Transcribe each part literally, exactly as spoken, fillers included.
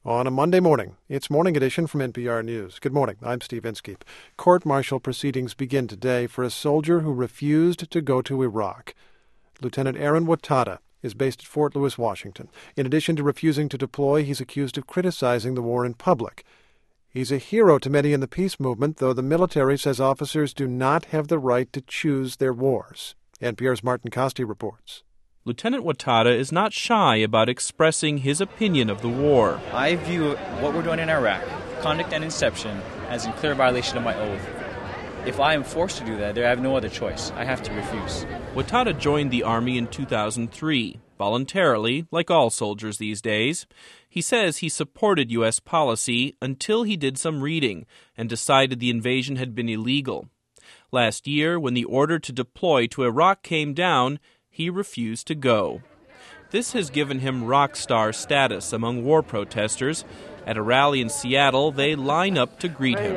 On a Monday morning, it's Morning Edition from N P R News. Good morning, I'm Steve Inskeep. Court-martial proceedings begin today for a soldier who refused to go to Iraq. Lieutenant Aaron Watada is based at Fort Lewis, Washington. In addition to refusing to deploy, he's accused of criticizing the war in public. He's a hero to many in the peace movement, though the military says officers do not have the right to choose their wars. N P R's Martin Costi reports. Lieutenant Watada is not shy about expressing his opinion of the war. I view what we're doing in Iraq, conduct and inception, as in clear violation of my oath. If I am forced to do that, I have no other choice. I have to refuse. Watada joined the Army in two thousand three, voluntarily, like all soldiers these days. He says he supported U S policy until he did some reading and decided the invasion had been illegal. Last year, when the order to deploy to Iraq came down, he refused to go. This has given him rock star status among war protesters. At a rally in Seattle, they line up to greet him.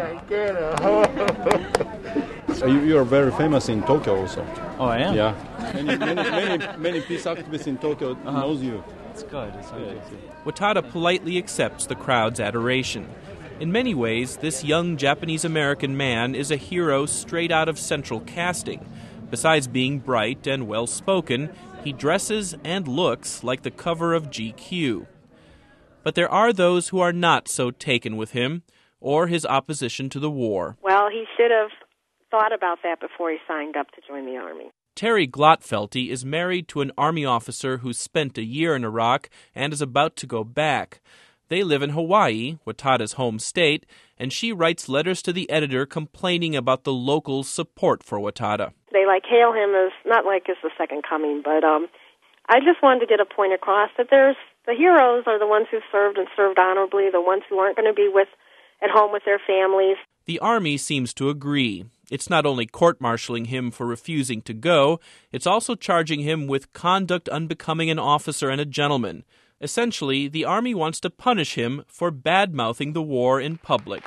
So you, you are very famous in Tokyo also. Oh, I am? Yeah. Many, many, many, many peace activists in Tokyo uh-huh. knows you. It's good. It's good. Watada politely accepts the crowd's adoration. In many ways, this young Japanese-American man is a hero straight out of Central Casting. Besides being bright and well-spoken, he dresses and looks like the cover of G Q. But there are those who are not so taken with him or his opposition to the war. Well, he should have thought about that before he signed up to join the Army. Terry Glotfelty is married to an Army officer who spent a year in Iraq and is about to go back. They live in Hawaii, Watada's home state, and she writes letters to the editor complaining about the local support for Watada. They like hail him as, not like as the second coming, but um, I just wanted to get a point across that there's the heroes are the ones who served and served honorably, the ones who aren't going to be with at home with their families. The Army seems to agree. It's not only court-martialing him for refusing to go, it's also charging him with conduct unbecoming an officer and a gentleman. Essentially, the Army wants to punish him for bad-mouthing the war in public,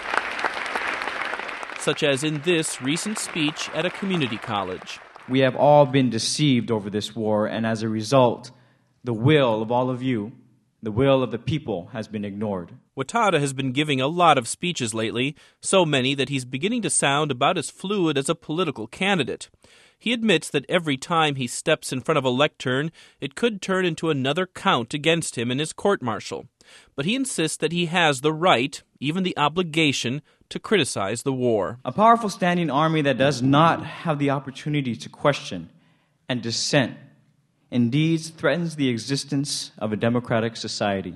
such as in this recent speech at a community college. We have all been deceived over this war, and as a result, the will of all of you, the will of the people, has been ignored. Watada has been giving a lot of speeches lately, so many that he's beginning to sound about as fluid as a political candidate. He admits that every time he steps in front of a lectern, it could turn into another count against him in his court-martial. But he insists that he has the right, even the obligation, to criticize the war. A powerful standing army that does not have the opportunity to question and dissent indeed threatens the existence of a democratic society.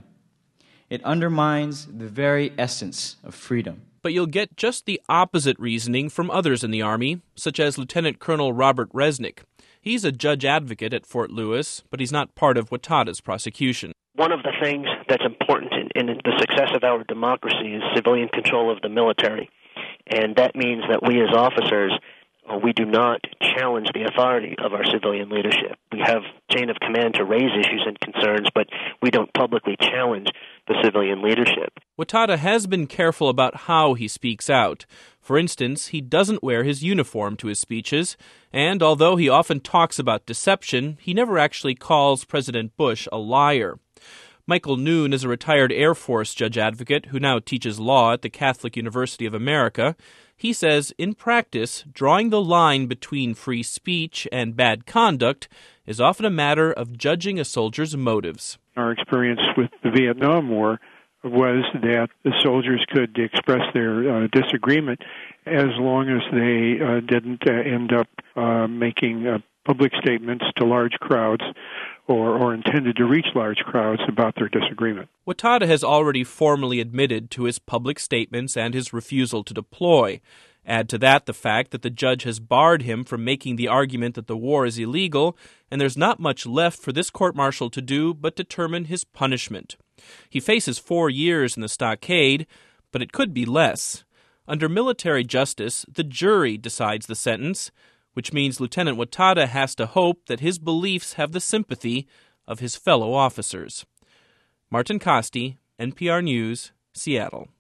It undermines the very essence of freedom. But you'll get just the opposite reasoning from others in the Army, such as Lieutenant Colonel Robert Resnick. He's a judge advocate at Fort Lewis, but he's not part of Watada's prosecution. One of the things that's important in, in the success of our democracy is civilian control of the military. And that means that we as officers, uh, we do not challenge the authority of our civilian leadership. We have chain of command to raise issues and concerns, but we don't publicly challenge the civilian leadership. Watada has been careful about how he speaks out. For instance, he doesn't wear his uniform to his speeches, and although he often talks about deception, he never actually calls President Bush a liar. Michael Noon is a retired Air Force judge advocate who now teaches law at the Catholic University of America. He says, in practice, drawing the line between free speech and bad conduct is often a matter of judging a soldier's motives. Our experience with the Vietnam War was that the soldiers could express their uh, disagreement as long as they uh, didn't uh, end up uh, making uh, public statements to large crowds or, or intended to reach large crowds about their disagreement. Watada has already formally admitted to his public statements and his refusal to deploy. Add to that the fact that the judge has barred him from making the argument that the war is illegal, and there's not much left for this court-martial to do but determine his punishment. He faces four years in the stockade, but it could be less. Under military justice, the jury decides the sentence, which means Lieutenant Watada has to hope that his beliefs have the sympathy of his fellow officers. Martin Costi, N P R News, Seattle.